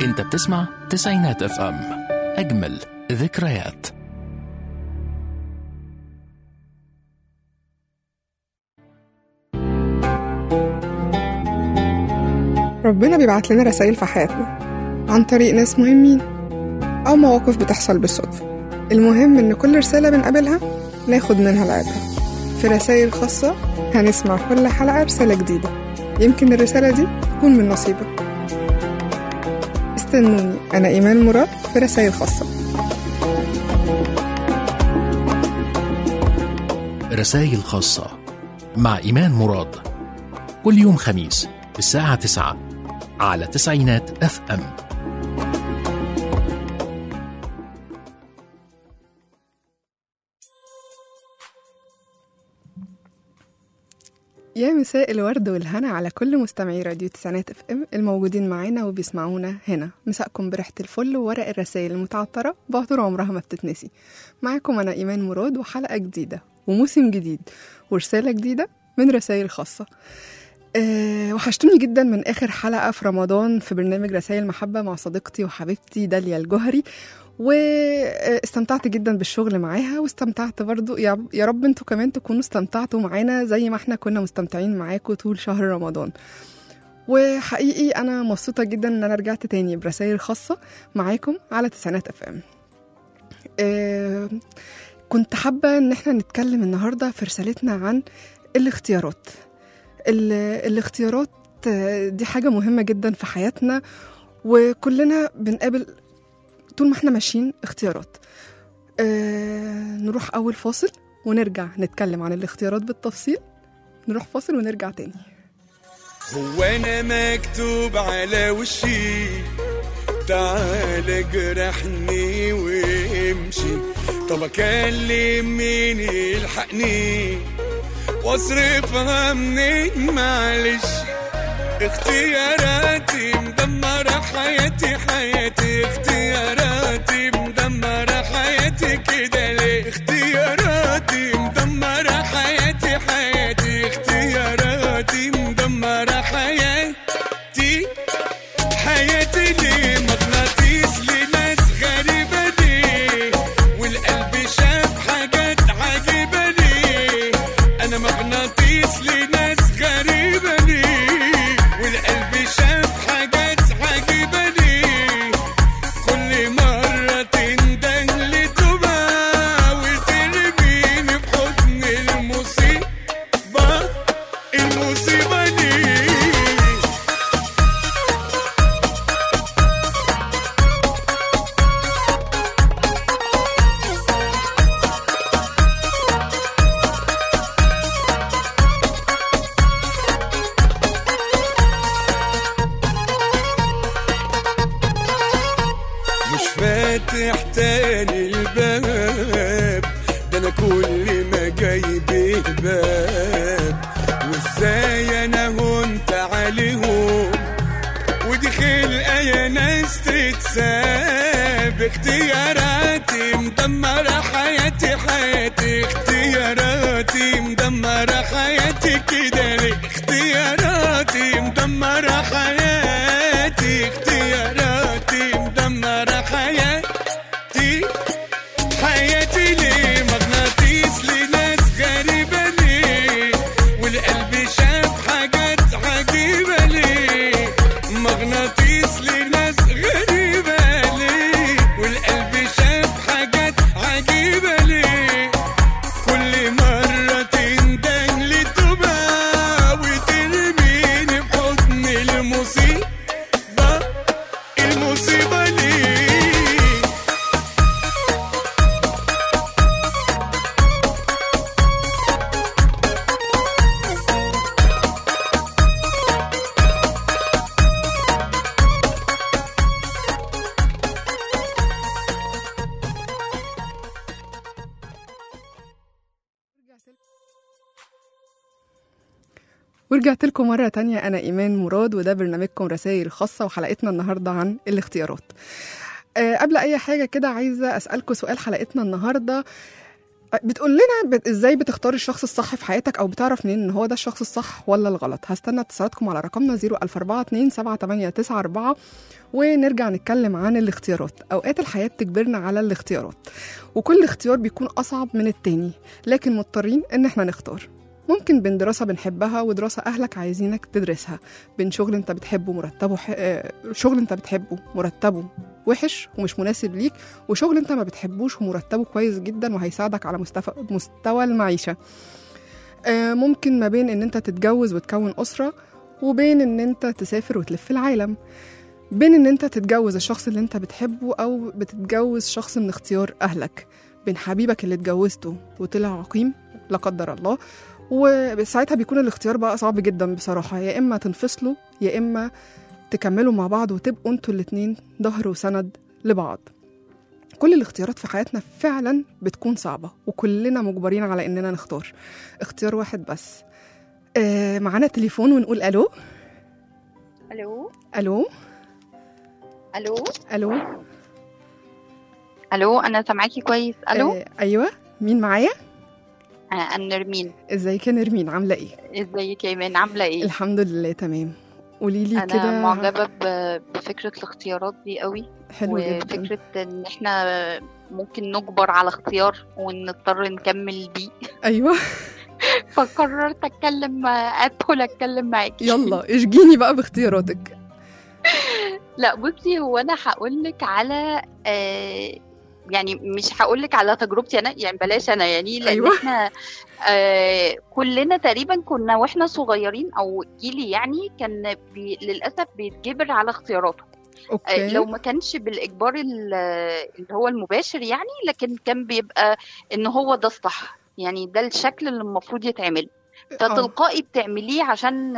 انت بتسمع تسعينات اف ام، اجمل ذكريات. ربنا بيبعت لنا رسائل في حياتنا عن طريق ناس مهمين أو مواقف بتحصل بالصدفة. المهم إن كل رسالة بنقابلها ناخد منها العبرة. في رسائل خاصة هنسمع كل حلقة رسالة جديدة، يمكن الرسالة دي تكون من نصيبك. استنوني، أنا إيمان مراد في رسائل خاصة. رسائل خاصة مع إيمان مراد، كل يوم خميس الساعة 9 على تسعينات اف ام. يا مساء الورد والهنا على كل مستمعي راديو تسعينات اف ام الموجودين معانا وبيسمعونا هنا. مساءكم بريحة الفل وورق الرسائل المتعطرة بعطر عمرها ما بتتنسي. معاكم أنا إيمان مراد وحلقة جديدة وموسم جديد ورسالة جديدة من رسائل خاصة. وحشتوني جدا من آخر حلقة في رمضان في برنامج رسائل محبة مع صديقتي وحبيبتي داليا الجوهري، واستمتعت جدا بالشغل معاها، واستمتعت برضو يا رب انتوا كمان تكونوا استمتعتوا معانا زي ما احنا كنا مستمتعين معاكم طول شهر رمضان. وحقيقي انا مبسوطة جدا ان انا رجعت تاني برسائل خاصة معاكم على تسعينات اف ام. كنت حابة ان احنا نتكلم النهاردة في رسالتنا عن الاختيارات. الاختيارات دي حاجة مهمة جدا في حياتنا، وكلنا بنقابل طول ما احنا ماشيين اختيارات. نروح أول فاصل ونرجع نتكلم عن الاختيارات بالتفصيل. نروح فاصل ونرجع تاني. هو أنا مكتوب على وشي تعال جرحني وامشي، طب أكلم مين يلحقني واصرفها منين؟ معلش اختياراتي مدمرة حياتي اختياراتي مدمرة حياتي كده ليه؟ اختياراتي مدمرة حياتي اختياراتي مدمرة حياتي ليه؟ مغناطيس لناس غريبة ليه؟ والقلب شاف حاجات عجيبة ليه؟ أنا مغناطيس لناس غريبة ليه؟ والقلب شاف حاجات عجيبة ليه؟ كل مرة تندن لتوبة وترميني في حضن المصيبة ليه؟ مش فاتح تاني الباب، ده انا كل ما جايب باب، وازاي انا هنت عليهم ودي خلقة يا ناس تتساب. اختياراتي مدمرة حياتي اختياراتي مدمرة حياتي كده ليه؟ اختياراتي مدمرة حياتي اختياراتي مدمرة حياتي ليه؟ مغناطيس لناس غريبة ليه؟ والقلب شاف حاجات عجيبة ليه؟ مغناطيس لناس غريبة ليه؟ والقلب شاف حاجات عجيبة ليه؟ كل مرة تندن لتوبة وترميني في حضن المصيبة ليه؟ ورجعت لكم مرة تانية. أنا إيمان مراد وده برنامجكم رسائل خاصة، وحلقتنا النهاردة عن الاختيارات. قبل أي حاجة كده عايزة أسألكم سؤال حلقتنا النهاردة. بتقول لنا ازاي بتختار الشخص الصح في حياتك، او بتعرف منين ان هو ده الشخص الصح ولا الغلط. هستنى اتصالاتكم على رقمنا 004278894 ونرجع نتكلم عن الاختيارات. اوقات الحياة بتجبرنا على الاختيارات، وكل اختيار بيكون اصعب من التاني، لكن مضطرين ان احنا نختار. ممكن بين دراسة بنحبها ودراسة أهلك عايزينك تدرسها، بين شغل أنت بتحبه شغل أنت بتحبه مرتبه وحش ومش مناسب ليك، وشغل أنت ما بتحبوش ومرتبه كويس جدا وهيساعدك على مستوى المعيشة. ممكن ما بين أن أنت تتجوز وتكون أسرة، وبين أن أنت تسافر وتلف العالم، بين أن أنت تتجوز الشخص اللي أنت بتحبه أو بتتجوز شخص من اختيار أهلك، بين حبيبك اللي اتجوزته وطلع عقيم لا قدر الله، وساعتها بيكون الاختيار بقى صعب جدا بصراحة. يا إما تنفصلوا يا إما تكملوا مع بعض وتبقوا انتوا الاتنين ظهر وسند لبعض. كل الاختيارات في حياتنا فعلا بتكون صعبة، وكلنا مجبرين على إننا نختار اختيار واحد بس. معانا تليفون ونقول ألو. الو ألو الو ألو. الو، انا سامعاكي كويس. الو. أيوة، مين معايا؟ انا نرمين. ازيك يا نرمين، عاملة ايه؟ ازيك يا ايمان، عامله ايه؟ الحمد لله تمام. قوليلي انا كده. معجبه بفكره الاختيارات دي قوي، حلو جدا. وفكره ان احنا ممكن نجبر على اختيار ونضطر نكمل بيه. أيوة. فقررت ادخل اتكلم معاكي. يلا اشجيني بقى باختياراتك. لا بصي، هو انا هقول لك على يعني مش هقول لك على تجربتي انا، يعني بلاش انا، يعني لان أيوة. احنا كلنا تقريبا كنا واحنا صغيرين او جيلي، يعني كان للاسف بيتجبر على اختياراته. أوكي. لو ما كانش بالاجبار اللي هو المباشر يعني، لكن كان بيبقى ان هو ده الصح، يعني ده الشكل اللي المفروض يتعمل، فتلقائي بتعمليه عشان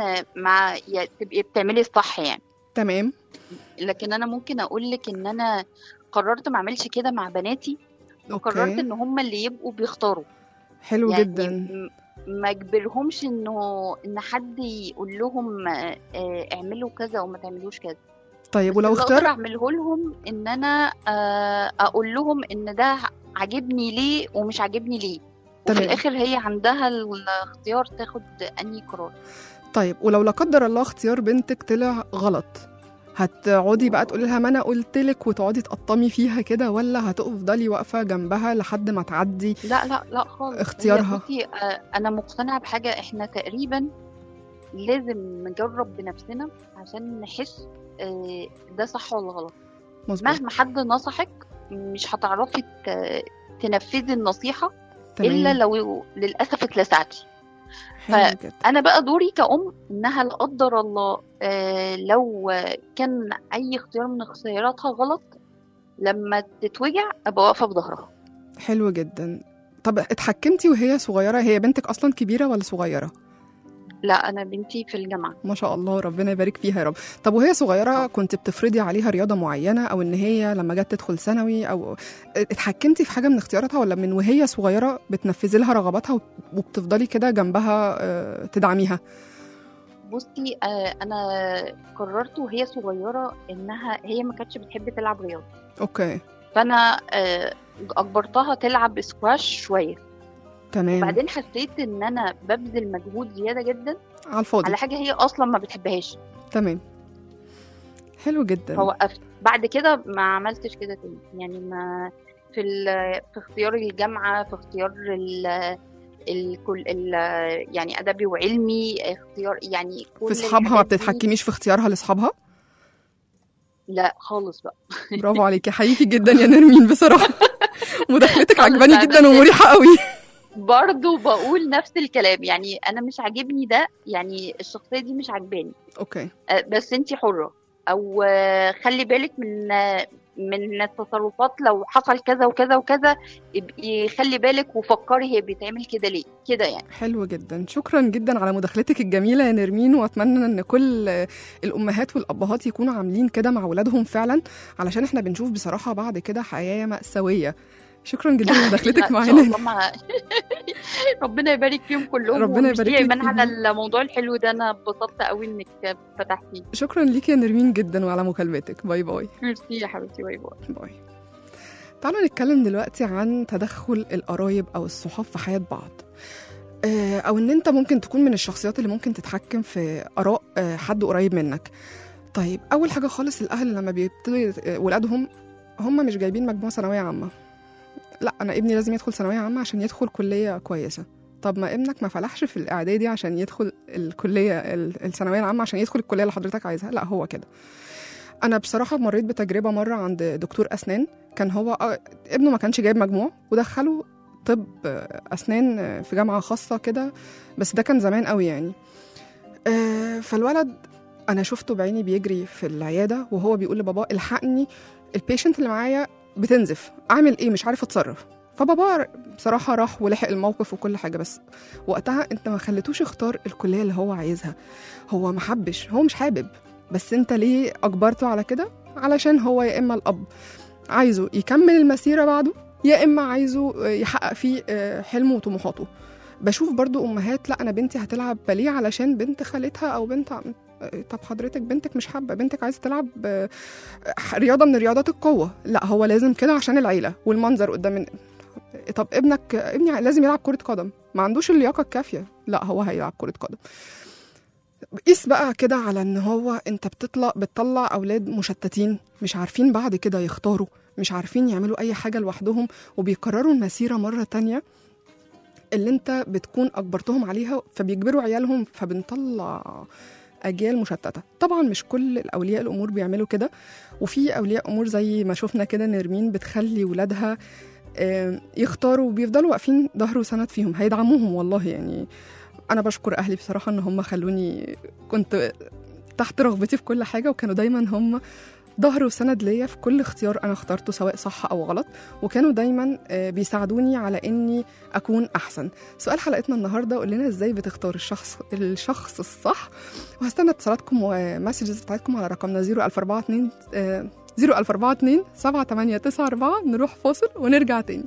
تبقي بتعملي الصح يعني. تمام. لكن انا ممكن اقول لك ان انا قررت ما اعملش كده مع بناتي، وقررت ان هم اللي يبقوا بيختاروا. حلو يعني جدا. ما اجبرهمش ان حد يقول لهم اعملوا كذا وما تعملوش كذا. طيب ولو اللي اقدر اختار. اعمله لهم ان انا اقول لهم ان ده عاجبني ليه ومش عاجبني ليه، وفي تمام. الاخر هي عندها الاختيار تاخد انهي قرار. طيب ولو لا قدر الله اختيار بنتك طلع غلط، هتقعدي بقى تقولي لها ما انا قلت لك وتقعدي تقطمي فيها كده، ولا هتفضلي واقفه جنبها لحد ما تعدي لا خالص اختيارها؟ بصي، انا مقتنعه بحاجه، احنا تقريبا لازم نجرب بنفسنا عشان نحس ده صح ولا غلط. مظبوط. مهما حد نصحك مش هتعرفي تنفذي النصيحه. تمام. الا لو للاسف اتلسعتي. حلو جدا. انا بقى دوري كأم انها لا قدر الله لو كان اي اختيار من اختياراتها غلط، لما تتوجع ابقى واقفه في ظهرها. حلو جدا. طب اتحكمتي وهي صغيره؟ هي بنتك اصلا كبيره ولا صغيره؟ لا، انا بنتي في الجامعه. ما شاء الله، ربنا يبارك فيها يا رب. طب وهي صغيره كنت بتفرضي عليها رياضه معينه، او ان هي لما جت تدخل ثانوي، او اتحكمتي في حاجه من اختياراتها، ولا من وهي صغيره بتنفذي لها رغباتها وبتفضلي كده جنبها تدعميها؟ بصي، انا قررت وهي صغيره انها هي ما كانتش بتحب تلعب رياضه. اوكي. فانا اجبرتها تلعب سكواش شويه. تمام. وبعدين حسيت ان انا ببذل مجهود زياده جدا على الفاضي على حاجه هي اصلا ما بتحبهاش. تمام. حلو جدا. فوقفت بعد كده، ما عملتش كده تاني. يعني ما في اختيار الجامعه، في اختيار يعني ادبي وعلمي، اختيار يعني في اصحابها ما بتتحكميش في اختيارها لاصحابها؟ لا خالص بقى. برافو عليكي، حقيقي جدا يا نرمين بصراحه. مداخلتك عجباني جدا ومريحه قوي. برضو بقول نفس الكلام، يعني انا مش عاجبني ده، يعني الشخصيه دي مش عجباني. اوكي. بس انتي حره، او خلي بالك من التصرفات، لو حصل كذا وكذا وكذا ابقي خلي بالك وفكري هي بيتعمل كده ليه كده يعني. حلو جدا. شكرا جدا على مداخلتك الجميله يا نرمين، واتمنى ان كل الامهات والابهات يكونوا عاملين كده مع اولادهم فعلا، علشان احنا بنشوف بصراحه بعد كده حياه مأساويه. شكرا جدا لمداخلتك معانا. ربنا يبارك فيهم كلهم. ربنا يبارك فيك ايمان على الموضوع الحلو ده، انا اتبسطت قوي انك فتحتيه. شكرا ليك يا نرمين جدا وعلى مكالمتك. باي باي. ميرسي يا حبيبتي. باي باي. باي. تعالوا نتكلم دلوقتي عن تدخل القرايب أو الصحاب في حياة بعض، أو إن أنت ممكن تكون من الشخصيات اللي ممكن تتحكم في آراء حد قريب منك. طيب أول حاجة خالص، الأهل لما بيبتدوا ولادهم هم مش جايبين مجموعة ثانوية عامة، لا أنا ابني لازم يدخل ثانوية عامة عشان يدخل كلية كويسة. طب ما ابنك ما فلحش في الإعدادي عشان يدخل الكلية الثانوية العامة عشان يدخل الكلية اللي حضرتك عايزها، لا هو كده. أنا بصراحة مريت بتجربة مرة عند دكتور أسنان، كان هو ابنه ما كانش جايب مجموع ودخله طب أسنان في جامعة خاصة كده، بس ده كان زمان قوي يعني. فالولد أنا شفته بعيني بيجري في العيادة وهو بيقول لبابا الحقني البيشنت اللي معايا بتنزف، أعمل إيه مش عارف أتصرف. فبابا بصراحة راح ولحق الموقف وكل حاجة، بس وقتها أنت ما خليتوش يختار الكلية اللي هو عايزها، هو ما حبش، هو مش حابب، بس أنت ليه أجبرته على كده؟ علشان هو يا إما الأب عايزه يكمل المسيرة بعده، يا إما عايزه يحقق فيه حلمه وطموحاته. بشوف برضو أمهات لا أنا بنتي هتلعب باليه علشان بنت خالتها أو بنت، طب حضرتك بنتك مش حابة، بنتك عايزة تلعب رياضة من رياضات القوة، لا هو لازم كده عشان العيلة والمنظر قدام. طب ابني لازم يلعب كرة قدم، ما عندوش اللياقة الكافية، لا هو هيلعب كرة قدم. قيس بقى كده على ان هو انت بتطلع اولاد مشتتين مش عارفين بعد كده يختاروا، مش عارفين يعملوا اي حاجة لوحدهم، وبيكرروا المسيرة مرة تانية اللي انت بتكون اجبرتهم عليها، فبيجبروا عيالهم، فبنطلع أجيال مشتتة. طبعا مش كل الأولياء الأمور بيعملوا كده، وفي أولياء أمور زي ما شفنا كده نرمين بتخلي ولادها يختاروا وبيفضلوا واقفين ظهر وسند فيهم، هيدعموهم والله. يعني أنا بشكر أهلي بصراحة إن هم خلوني كنت تحت رغبتي في كل حاجة، وكانوا دايما هم ظهر وسند ليا في كل اختيار أنا اخترته سواء صح أو غلط، وكانوا دايما بيساعدوني على إني أكون أحسن. سؤال حلقتنا النهاردة، قول لنا إزاي بتختار الشخص الصح، وهستنى اتصالاتكم ومسجز بتاعتكم على رقمنا 00442 7894. نروح فاصل ونرجع تاني.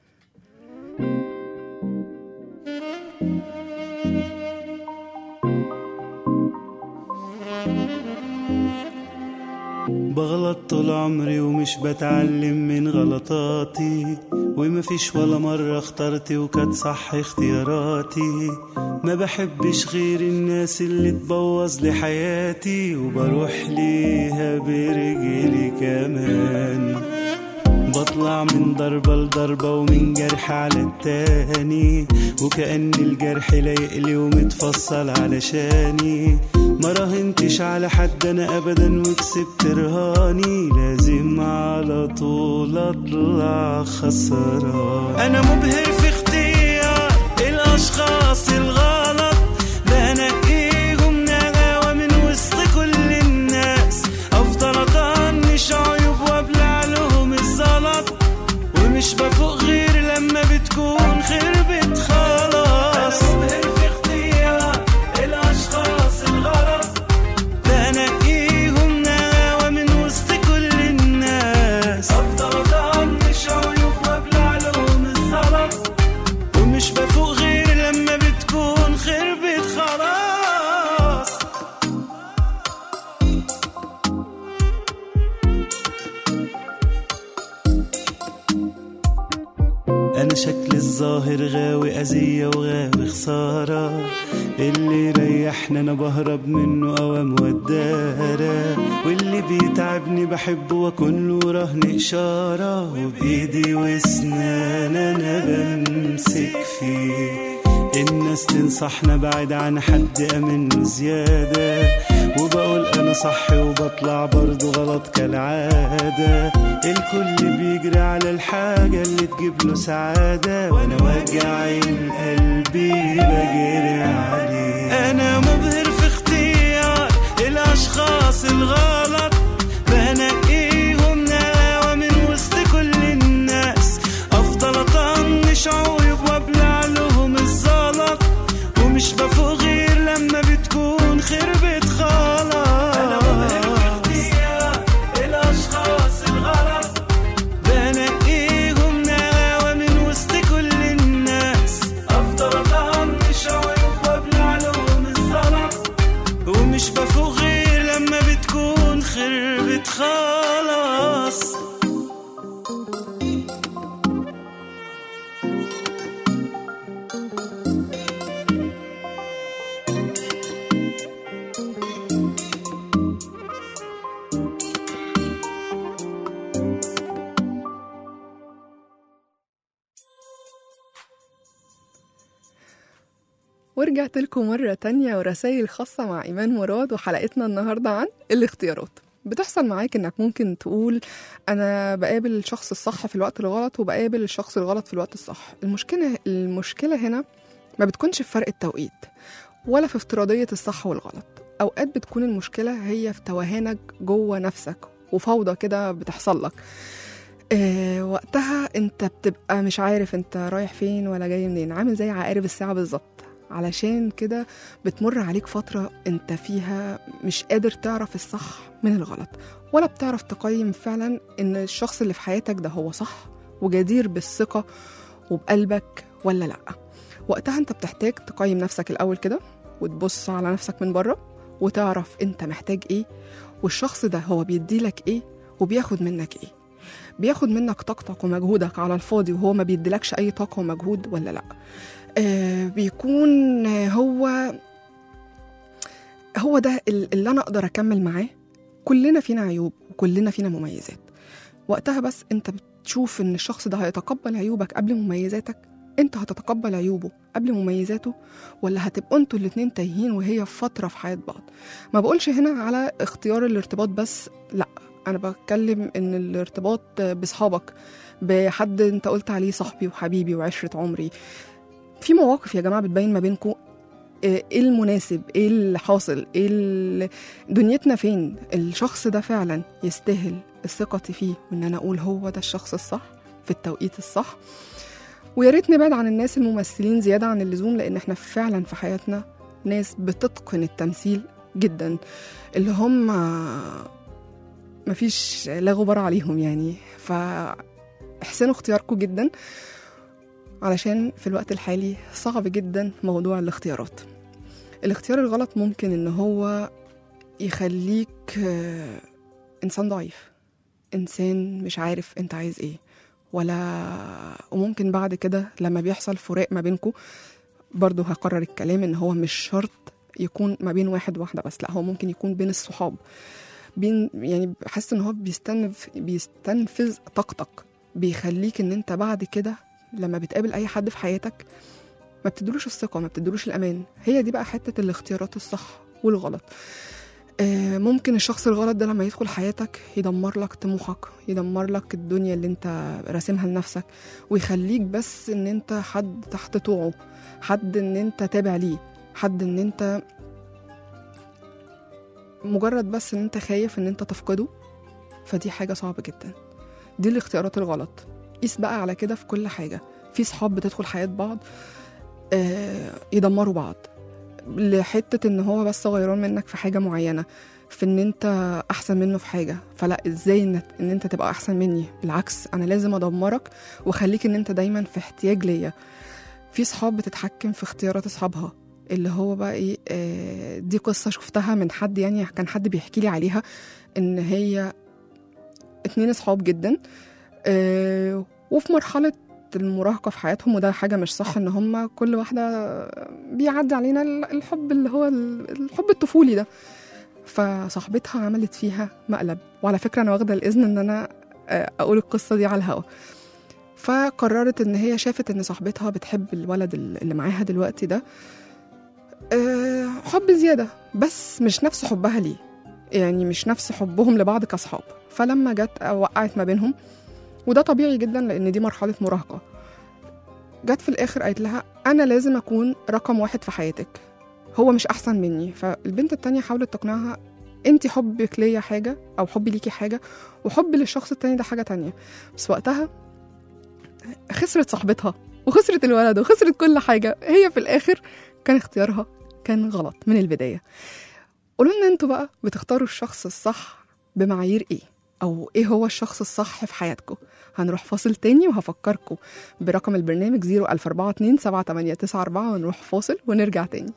بغلط طول عمري ومش بتعلم من غلطاتي، ومفيش ولا مرة اخترت وكانت صح اختياراتي. ما بحبش غير الناس اللي تبوظ لي حياتي، وبروح ليها برجلي كمان. بطلع من ضربة لضربة ومن جرح على التاني، وكأن الجرح لايقلي ومتفصل علشاني. ما راهنتش على حد أنا أبدا وكسبت رهاني، لازم على طول أطلع خسران. أنا مبهر في اختيار الأشخاص الغلط، بنقيهم نغاوة من وسط كل الناس. أفضل أطنش عيوب وابلع لهم الزلط، ومش بفوق غير لما بتكون خربت خلاص. أنا مبهر في اختيار الأشخاص الغلط، بنقيهم نغاوة من وسط كل الناس. أفضل أطنش عيوب وابلع لهم الزلط، ومش بفوق غير لما بتكون خربت خلاص. أنا شكل الظاهر غاوي أذية وغاوي خسارة، اللي يريحنا أنا بهرب منه أوام ودارة، واللي بيتعبني بحبه وأكون له رهن إشارة، وبإيدي واسنان أنا بمسك فيه. الناس تنصحنا بعد عن حد أمن زيادة، وبقول أنا صح وبطلع برضو غلط كالعادة. الكل بيجري على الحاجة اللي تجيب له سعادة، وأنا واجعين قلبي بجري عليه. أنا مبهر في اختيار الأشخاص الغلط، بنقيهم نغاوة من وسط كل الناس. أفضل أطنش عيوب وابلع لهم الزلط، ومش بفوق غير لما بتكون خربت خلاص. أنا مبهر في اختيار الأشخاص الغلط، بنقيهم نغاوة من وسط كل الناس. أفضل أطنش عيوب وابلع لهم الزلط، ومش بفوق غير لما بتكون خربت خلاص. ورجعت لكم مرة تانية ورسائل خاصة مع إيمان مراد، وحلقتنا النهاردة عن الاختيارات. بتحصل معاك إنك ممكن تقول أنا بقابل الشخص الصح في الوقت الغلط وبقابل الشخص الغلط في الوقت الصح. المشكلة هنا ما بتكونش في فرق التوقيت ولا في افتراضية الصح والغلط. أوقات بتكون المشكلة هي في توهانك جوه نفسك وفوضى كده بتحصل لك. وقتها انت بتبقى مش عارف انت رايح فين ولا جاي منين، عامل زي عقارب الساعة بالظبط. علشان كده بتمر عليك فترة انت فيها مش قادر تعرف الصح من الغلط، ولا بتعرف تقيم فعلا ان الشخص اللي في حياتك ده هو صح وجدير بالثقة وبقلبك ولا لأ. وقتها انت بتحتاج تقيم نفسك الأول كده وتبص على نفسك من بره وتعرف انت محتاج ايه، والشخص ده هو بيديلك ايه وبياخد منك ايه. بياخد منك طاقتك ومجهودك على الفاضي وهو ما بيديلكش اي طاقة ومجهود ولا لا. بيكون هو ده اللي انا اقدر اكمل معاه. كلنا فينا عيوب وكلنا فينا مميزات. وقتها بس انت بتشوف ان الشخص ده هيتقبل عيوبك قبل مميزاتك، انت هتتقبل عيوبه قبل مميزاته، ولا هتبقوا انتوا الاتنين تايهين وهي فترة في حياة بعض. ما بقولش هنا على اختيار الارتباط بس، لا، أنا بتكلم إن الارتباط بصحابك، بحد أنت قلت عليه صاحبي وحبيبي وعشرة عمري. في مواقف يا جماعة بتبين ما بينكم إيه المناسب، إيه اللي حاصل، إيه دنيتنا فين. الشخص ده فعلا يستاهل الثقة فيه وإن أنا أقول هو ده الشخص الصح في التوقيت الصح. ويا ريت نبعد عن الناس الممثلين زيادة عن اللزوم، لأن إحنا فعلا في حياتنا ناس بتتقن التمثيل جدا، اللي هم مفيش لا غبار عليهم يعني. فاحسنوا اختياركم جدا، علشان في الوقت الحالي صعب جدا موضوع الاختيارات. الاختيار الغلط ممكن ان هو يخليك انسان ضعيف، انسان مش عارف انت عايز ايه وممكن بعد كده لما بيحصل فراق ما بينكم، برضو هقرر الكلام ان هو مش شرط يكون ما بين واحد وواحدة بس، لا، هو ممكن يكون بين الصحاب. يعني بحس ان هو بيستنفذ طاقتك، بيخليك ان انت بعد كده لما بتقابل اي حد في حياتك ما بتدلوش الثقة، ما بتدلوش الامان. هي دي بقى حتة الاختيارات الصح والغلط. ممكن الشخص الغلط ده لما يدخل حياتك يدمر لك طموحك، يدمر لك الدنيا اللي انت راسمها لنفسك، ويخليك بس ان انت حد تحت طوعه، حد ان انت تابع ليه، حد ان انت مجرد بس ان انت خايف ان انت تفقده. فدي حاجة صعبة جدا. دي الاختيارات الغلط. قيس بقى على كده في كل حاجة. في صحاب بتدخل حياة بعض يدمروا بعض لحتة ان هو بس غيران منك في حاجة معينة، في ان انت احسن منه في حاجة، فلا، ازاي ان انت تبقى احسن مني؟ بالعكس، انا لازم ادمرك واخليك ان انت دايما في احتياج ليا. في صحاب بتتحكم في اختيارات اصحابها، اللي هو بقى ايه، دي قصة شفتها من حد، يعني كان حد بيحكي لي عليها، ان هي 2 صحاب جدا وفي مرحلة المراهقة في حياتهم، وده حاجة مش صح، ان هم كل واحدة بيعدي علينا الحب اللي هو الحب الطفولي ده. فصاحبتها عملت فيها مقلب، وعلى فكرة انا واخدة الإذن ان انا اقول القصة دي على الهوا. فقررت ان هي شافت ان صاحبتها بتحب الولد اللي معاها دلوقتي ده حب زيادة، بس مش نفس حبها ليه، يعني مش نفس حبهم لبعض كصحاب. فلما جت وقعت ما بينهم، وده طبيعي جدا لأن دي مرحلة مراهقة، جت في الآخر قالت لها أنا لازم أكون رقم 1 في حياتك، هو مش أحسن مني. فالبنت التانية حاولت تقنعها أنت حبك ليا حاجة، أو حبي ليكي حاجة، وحب للشخص التاني ده حاجة تانية. بس وقتها خسرت صاحبتها وخسرت الولد وخسرت كل حاجة. هي في الآخر كان اختيارها كان غلط من البداية. قولوا لنا انتوا بقى بتختاروا الشخص الصح بمعايير ايه، او ايه هو الشخص الصح في حياتكم؟ هنروح فاصل تاني وهفكركم برقم البرنامج 004278894 ونروح فاصل ونرجع تاني.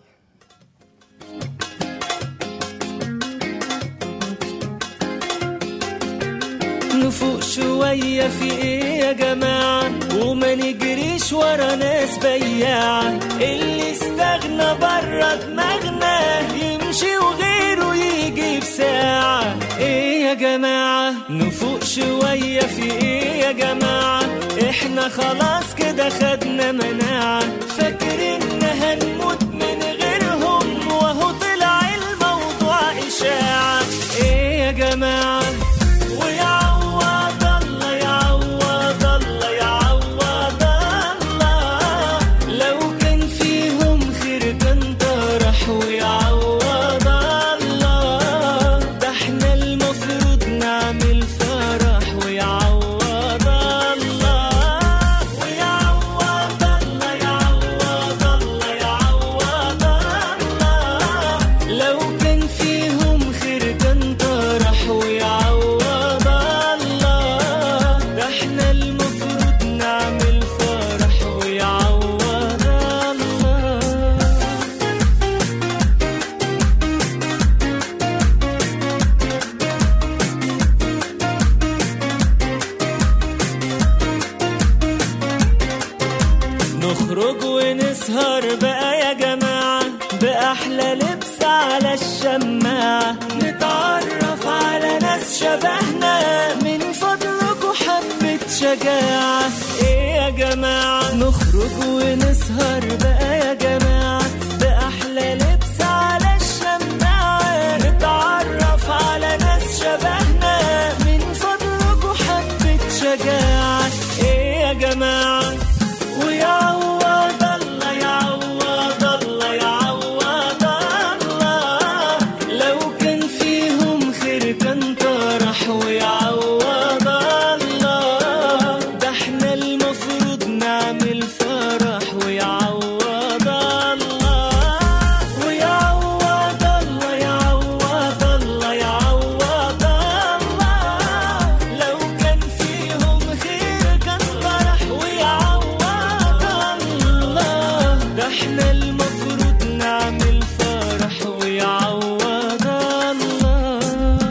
نفوق شوية في ايه يا جماعة، وما نجريش ورا ناس بياعة. اللي استغنى برا دماغنا يمشي وغيره يجي بساعة. ايه يا جماعة، نفوق شوية في ايه يا جماعة، احنا خلاص كده خدنا مناعة. فاكرين هنموت من فيهم خير كان طرح ويعوض الله. ده احنا المفروض نعمل فرح ويعوض الله. نخرج ونسهر بقى يا جماعة بأحلى لبس على الشماعة، نتعرف على ناس شبهنا من فضلكوا حبة شجاعة. ايه يا جماعة نخرج ونسهر بقى يا جماعة بأحلى لبس على الشماعة، نتعرف على ناس شبهنا من فضلكوا حبة شجاعة. ايه يا جماعة ويعوض الله يعوض الله يعوض الله. لو كان فيهم خير كان طرح ويعوض الله. ده احنا المفروض نعمل فرح ويعوض الله. ويعوض الله يعوض الله يعوض الله. لو كان فيهم خير كان طرح ويعوض الله. ده احنا المفروض نعمل فرح ويعوض الله.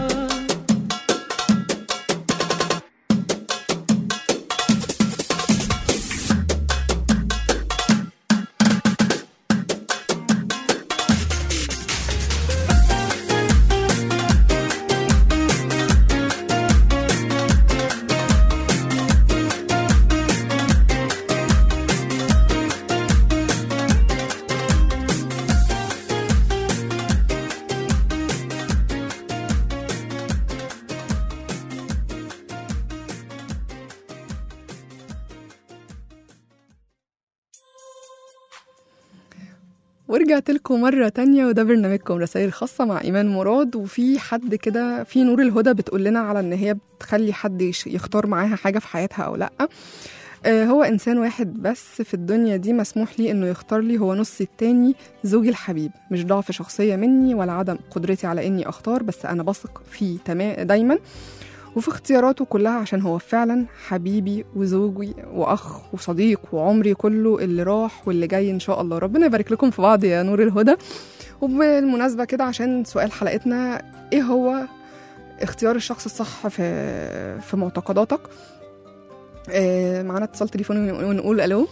ورجعت لكم مرة تانية، وده برنامجكم رسائل خاصة مع إيمان مراد. وفي حد كده في نور الهدى بتقول لنا على إن هي بتخلي حد يختار معاها حاجة في حياتها أو لأ. هو إنسان واحد بس في الدنيا دي مسموح لي إنه يختار لي، هو نصي التاني زوجي الحبيب. مش ضعف شخصية مني ولا عدم قدرتي على إني أختار، بس أنا بثق فيه دايما وفي اختياراته كلها، عشان هو فعلا حبيبي وزوجي وأخ وصديق وعمري كله اللي راح واللي جاي إن شاء الله. ربنا يبارك لكم في بعض يا نور الهدى. وبالمناسبة كده عشان سؤال حلقتنا إيه هو اختيار الشخص الصح في معتقداتك؟ معانا اتصال تليفوني ونقول ألو.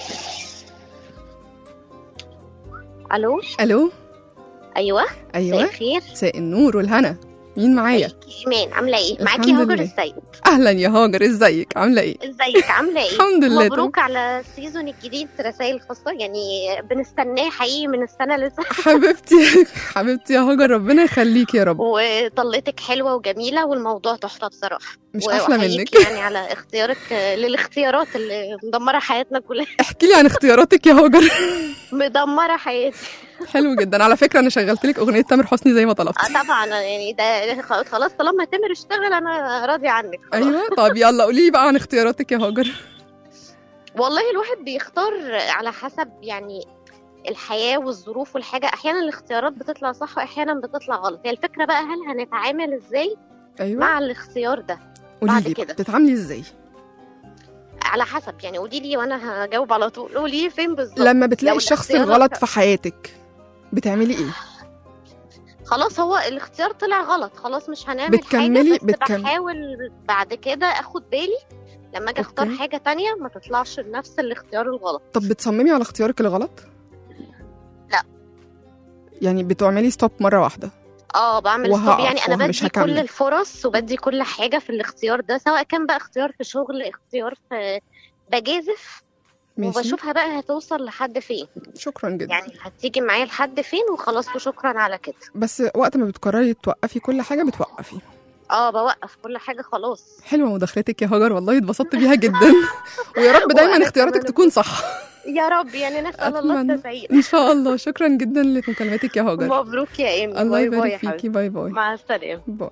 الو ألو. ايوه أيوة خير. مساء النور والهنا، مين معايا؟ ايمان عامله ايه؟ الحمد معاكي هاجر لله. ازيك؟ أهلا يا هاجر، إزيك عاملة إيه؟ ازيك عامله ايه؟ الحمد لله مبروك على السيزون الجديد رسائل خاصه، يعني بنستناه حقيقي من السنه لسه. حبيبتي حبيبتي يا هاجر، ربنا يخليك يا رب. وطلتك حلوه وجميله والموضوع تحفه بصراحه. مش أحلى وأحييك منك. يعني على اختيارك للاختيارات اللي مدمره حياتنا كلها. احكي لي عن اختياراتك يا هاجر. مدمره حياتي. حلو جدا. على فكرة أنا شغلت لك أغنية تامر حسني زي ما طلبتي. طبعا يعني ده خلاص طالما تامر اشتغل انا راضيه عنك خلاص. أيوة. طب يلا قولي لي بقى عن اختياراتك يا هاجر. والله الواحد بيختار على حسب يعني الحياة والظروف والحاجة. أحيانا الاختيارات بتطلع صح وأحيانا بتطلع غلط. هي الفكرة بقى هل هنتعامل إزاي أيوة. مع الاختيار ده قولي بعد لي كده. بتتعاملي إزاي على حسب يعني. قولي لي وأنا هجاوب على طول. قولي لي فين بالظبط لما بتلاقي لو الشخص الاختيارات- الغلط في حياتك بتعملي إيه؟ خلاص هو الاختيار طلع غلط، خلاص مش هنعمل بتكملي- حاجة. بس بحاول بعد كده أخد بالي لما أجي أختار أوكي. حاجة تانية ما تطلعش نفس الاختيار الغلط. طب بتصممي على اختيارك الغلط؟ لا. يعني بتعملي ستوب مرة واحدة؟ بعمل وهقف ستوب. يعني انا مش بدي هكمل. كل الفرص وبدي كل حاجه في الاختيار ده، سواء كان بقى اختيار في شغل، اختيار في بجازف ماشي. وبشوفها بقى هتوصل لحد فين. شكرا جدا. يعني هتيجي معايا لحد فين وخلاص وشكرا على كده. بس وقت ما بتقرري توقفي كل حاجة بتوقفي. بوقف كل حاجه خلاص. حلوة مداخلتك يا هاجر، والله اتبسطت بيها جدا. ويا رب دايما وأنا اختياراتك كمان تكون صح. يا رب يعني نسال الله أتمنى. التسعير. ان شاء الله. شكرا جدا لمكالمتك يا هاجر. مبروك يا ايمي. الله باي باي يبارك يا حبيبي. فيكي. باي باي. مع السلامه. باي.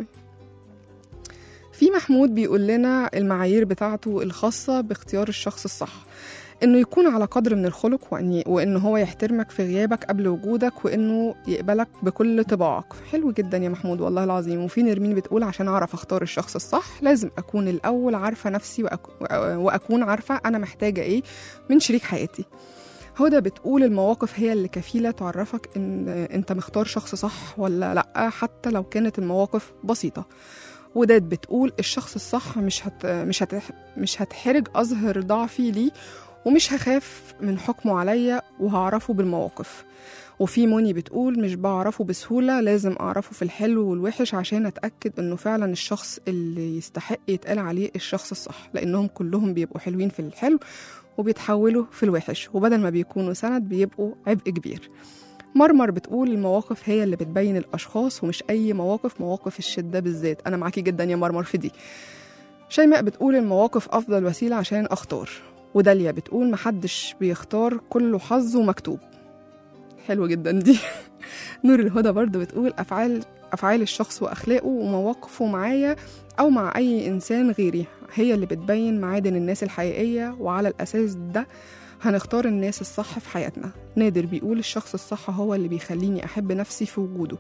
في محمود بيقول لنا المعايير بتاعته الخاصة باختيار الشخص الصح. إنه يكون على قدر من الخلق، وإنه هو يحترمك في غيابك قبل وجودك، وإنه يقبلك بكل طباعك. حلو جدا يا محمود والله العظيم. وفي نرمين بتقول عشان أعرف أختار الشخص الصح لازم أكون الأول عارفة نفسي وأكون عارفة أنا محتاجة إيه من شريك حياتي. هدى بتقول المواقف هي اللي كفيلة تعرفك إن أنت مختار شخص صح ولا لأ، حتى لو كانت المواقف بسيطة. وداد بتقول الشخص الصح مش هتحرج أظهر ضعفي ليه، ومش هخاف من حكمه عليا وهعرفه بالمواقف. وفي موني بتقول مش بعرفه بسهولة، لازم أعرفه في الحلو والوحش عشان أتأكد إنه فعلا الشخص اللي يستحق يتقال عليه الشخص الصح، لأنهم كلهم بيبقوا حلوين في الحلو وبيتحولوا في الوحش، وبدل ما بيكونوا سند بيبقوا عبء كبير. مرمر بتقول المواقف هي اللي بتبين الأشخاص ومش أي مواقف الشدة بالذات. أنا معاكي جدا يا مرمر في دي. شيماء بتقول المواقف أفضل وسيلة عشان أختار. وداليا بتقول محدش بيختار، كله حظ ومكتوب. حلوة جدا دي. نور الهدى برضو بتقول أفعال الشخص وأخلاقه ومواقفه معايا أو مع أي إنسان غيري هي اللي بتبين معادن الناس الحقيقية، وعلى الأساس ده هنختار الناس الصح في حياتنا. نادر بيقول الشخص الصح هو اللي بيخليني أحب نفسي في وجوده.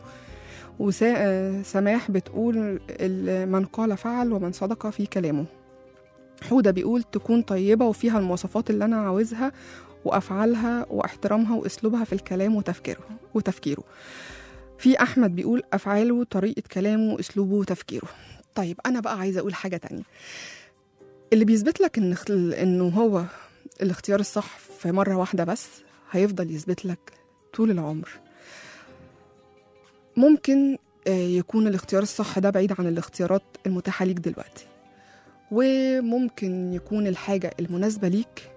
وسماح بتقول من قال فعل ومن صدق في كلامه. حودة بيقول تكون طيبة وفيها المواصفات اللي أنا عاوزها، وأفعالها واحترامها وأسلوبها في الكلام وتفكيره. في أحمد بيقول أفعاله، طريقة كلامه، أسلوبه وتفكيره. طيب أنا بقى عايزة أقول حاجة تانية. اللي بيثبت لك إنه هو الاختيار الصح في مرة واحدة بس هيفضل يثبت لك طول العمر. ممكن يكون الاختيار الصح ده بعيد عن الاختيارات المتاحة ليك دلوقتي، وممكن يكون الحاجة المناسبة ليك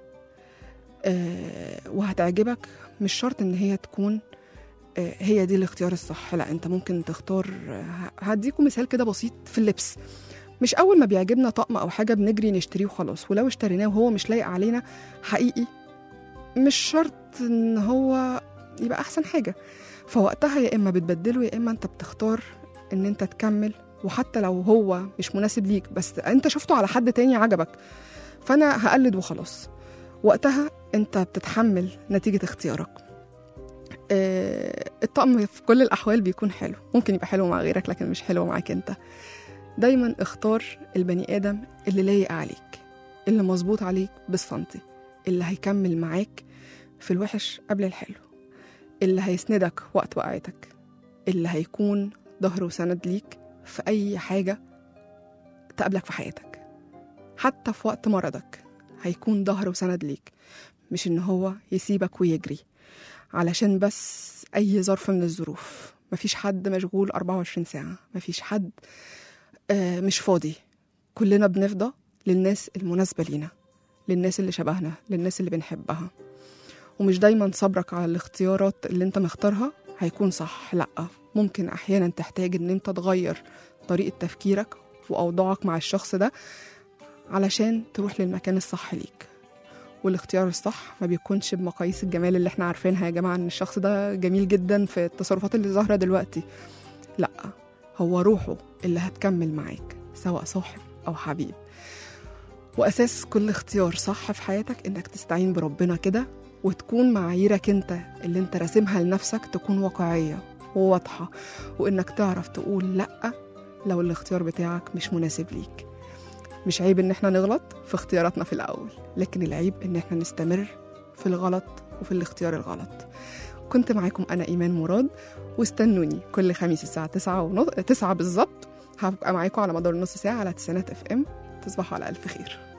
وهتعجبك مش شرط ان هي تكون هي دي الاختيار الصح. لا، انت ممكن تختار. هديكم مثال كده بسيط في اللبس. مش اول ما بيعجبنا طقم او حاجة بنجري نشتريه وخلاص، ولو اشتريناه وهو مش لايق علينا حقيقي مش شرط ان هو يبقى احسن حاجة. فوقتها يا اما بتبدله يا اما انت بتختار ان انت تكمل، وحتى لو هو مش مناسب ليك بس انت شفته على حد تاني عجبك فانا هقلد وخلاص. وقتها انت بتتحمل نتيجة اختيارك. الطقم في كل الأحوال بيكون حلو، ممكن يبقى حلو مع غيرك لكن مش حلو معاك انت. دايما اختار البني آدم اللي لايق عليك، اللي مظبوط عليك بالسنتي، اللي هيكمل معاك في الوحش قبل الحلو، اللي هيسندك وقت وقعتك، اللي هيكون ظهر وسند ليك في أي حاجة تقابلك في حياتك. حتى في وقت مرضك هيكون ظهر وسند ليك، مش إن هو يسيبك ويجري علشان بس أي ظرف من الظروف. مفيش حد مشغول 24 ساعة، مفيش حد مش فاضي. كلنا بنفضى للناس المناسبة لينا، للناس اللي شبهنا، للناس اللي بنحبها. ومش دايما صبرك على الاختيارات اللي انت مختارها هيكون صح. لأ، ممكن أحيانا تحتاج ان انت تغير طريقة تفكيرك وأوضاعك مع الشخص ده علشان تروح للمكان الصح ليك. والاختيار الصح ما بيكونش بمقاييس الجمال اللي احنا عارفينها يا جماعة ان الشخص ده جميل جدا في التصرفات اللي ظاهرة دلوقتي. لأ، هو روحه اللي هتكمل معاك سواء صاحب أو حبيب. وأساس كل اختيار صح في حياتك إنك تستعين بربنا كده، وتكون معاييرك انت اللي انت راسمها لنفسك تكون واقعية وواضحة، وإنك تعرف تقول لأ لو الاختيار بتاعك مش مناسب ليك. مش عيب إن احنا نغلط في اختياراتنا في الأول، لكن العيب إن احنا نستمر في الغلط وفي الاختيار الغلط. كنت معاكم أنا إيمان مراد، واستنوني كل خميس الساعة 9 بالظبط. هبقى معاكم على مدار نص ساعة على تسعينات FM. تصبحوا على ألف خير.